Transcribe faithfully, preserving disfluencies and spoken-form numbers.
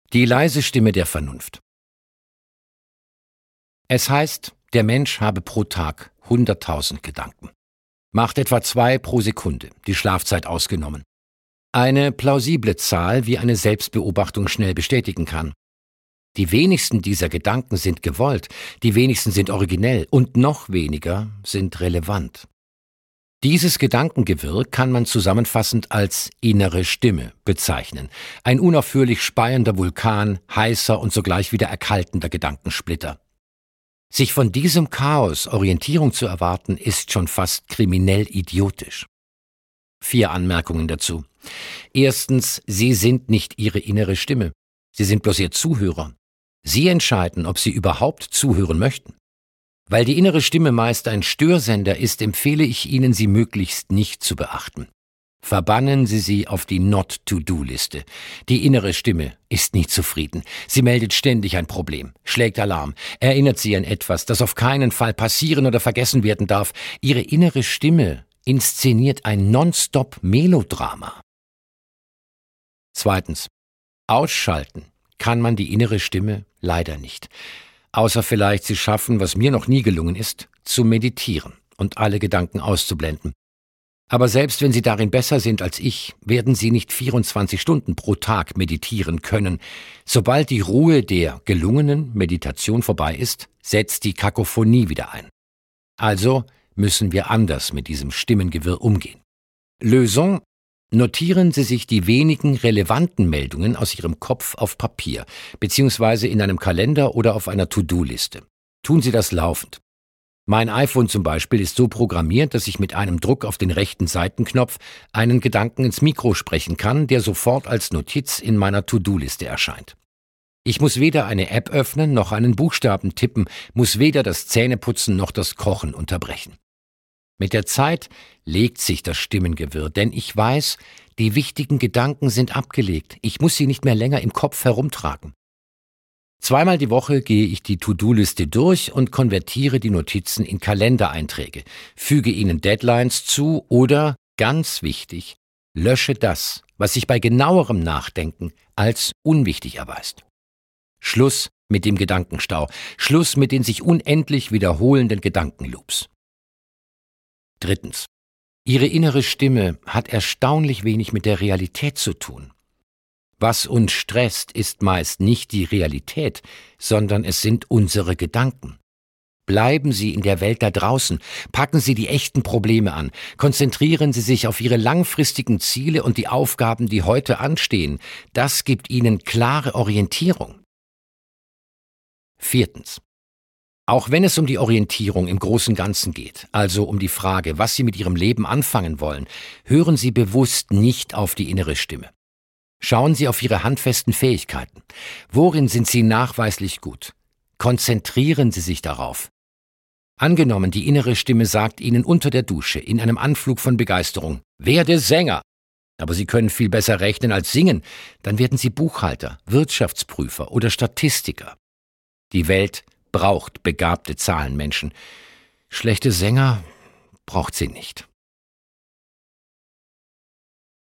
Die leise Stimme der Vernunft. Es heißt, der Mensch habe pro Tag hunderttausend Gedanken. Macht etwa zwei pro Sekunde, die Schlafzeit ausgenommen. Eine plausible Zahl, wie eine Selbstbeobachtung schnell bestätigen kann. Die wenigsten dieser Gedanken sind gewollt, die wenigsten sind originell und noch weniger sind relevant. Dieses Gedankengewirr kann man zusammenfassend als innere Stimme bezeichnen. Ein unaufhörlich speiender Vulkan, heißer und sogleich wieder erkaltender Gedankensplitter. Sich von diesem Chaos Orientierung zu erwarten, ist schon fast kriminell idiotisch. Vier Anmerkungen dazu. Erstens, Sie sind nicht Ihre innere Stimme. Sie sind bloß Ihr Zuhörer. Sie entscheiden, ob Sie überhaupt zuhören möchten. Weil die innere Stimme meist ein Störsender ist, empfehle ich Ihnen, sie möglichst nicht zu beachten. Verbannen Sie sie auf die Not-to-Do-Liste. Die innere Stimme ist nie zufrieden. Sie meldet ständig ein Problem, schlägt Alarm, erinnert Sie an etwas, das auf keinen Fall passieren oder vergessen werden darf. Ihre innere Stimme inszeniert ein Nonstop-Melodrama. Zweitens. Ausschalten kann man die innere Stimme leider nicht. Außer vielleicht Sie schaffen, was mir noch nie gelungen ist, zu meditieren und alle Gedanken auszublenden. Aber selbst wenn Sie darin besser sind als ich, werden Sie nicht vierundzwanzig Stunden pro Tag meditieren können. Sobald die Ruhe der gelungenen Meditation vorbei ist, setzt die Kakophonie wieder ein. Also müssen wir anders mit diesem Stimmengewirr umgehen. Lösung: Notieren Sie sich die wenigen relevanten Meldungen aus Ihrem Kopf auf Papier, beziehungsweise in einem Kalender oder auf einer To-Do-Liste. Tun Sie das laufend. Mein iPhone zum Beispiel ist so programmiert, dass ich mit einem Druck auf den rechten Seitenknopf einen Gedanken ins Mikro sprechen kann, der sofort als Notiz in meiner To-Do-Liste erscheint. Ich muss weder eine App öffnen, noch einen Buchstaben tippen, muss weder das Zähneputzen noch das Kochen unterbrechen. Mit der Zeit legt sich das Stimmengewirr, denn ich weiß, die wichtigen Gedanken sind abgelegt. Ich muss sie nicht mehr länger im Kopf herumtragen. Zweimal die Woche gehe ich die To-Do-Liste durch und konvertiere die Notizen in Kalendereinträge, füge ihnen Deadlines zu oder, ganz wichtig, lösche das, was sich bei genauerem Nachdenken als unwichtig erweist. Schluss mit dem Gedankenstau, Schluss mit den sich unendlich wiederholenden Gedankenloops. Drittens. Ihre innere Stimme hat erstaunlich wenig mit der Realität zu tun. Was uns stresst, ist meist nicht die Realität, sondern es sind unsere Gedanken. Bleiben Sie in der Welt da draußen, packen Sie die echten Probleme an, konzentrieren Sie sich auf Ihre langfristigen Ziele und die Aufgaben, die heute anstehen. Das gibt Ihnen klare Orientierung. Viertens. Auch wenn es um die Orientierung im großen Ganzen geht, also um die Frage, was Sie mit Ihrem Leben anfangen wollen, hören Sie bewusst nicht auf die innere Stimme. Schauen Sie auf Ihre handfesten Fähigkeiten. Worin sind Sie nachweislich gut? Konzentrieren Sie sich darauf. Angenommen, die innere Stimme sagt Ihnen unter der Dusche in einem Anflug von Begeisterung: Werde Sänger! Aber Sie können viel besser rechnen als singen, dann werden Sie Buchhalter, Wirtschaftsprüfer oder Statistiker. Die Welt braucht begabte Zahlenmenschen. Schlechte Sänger braucht sie nicht.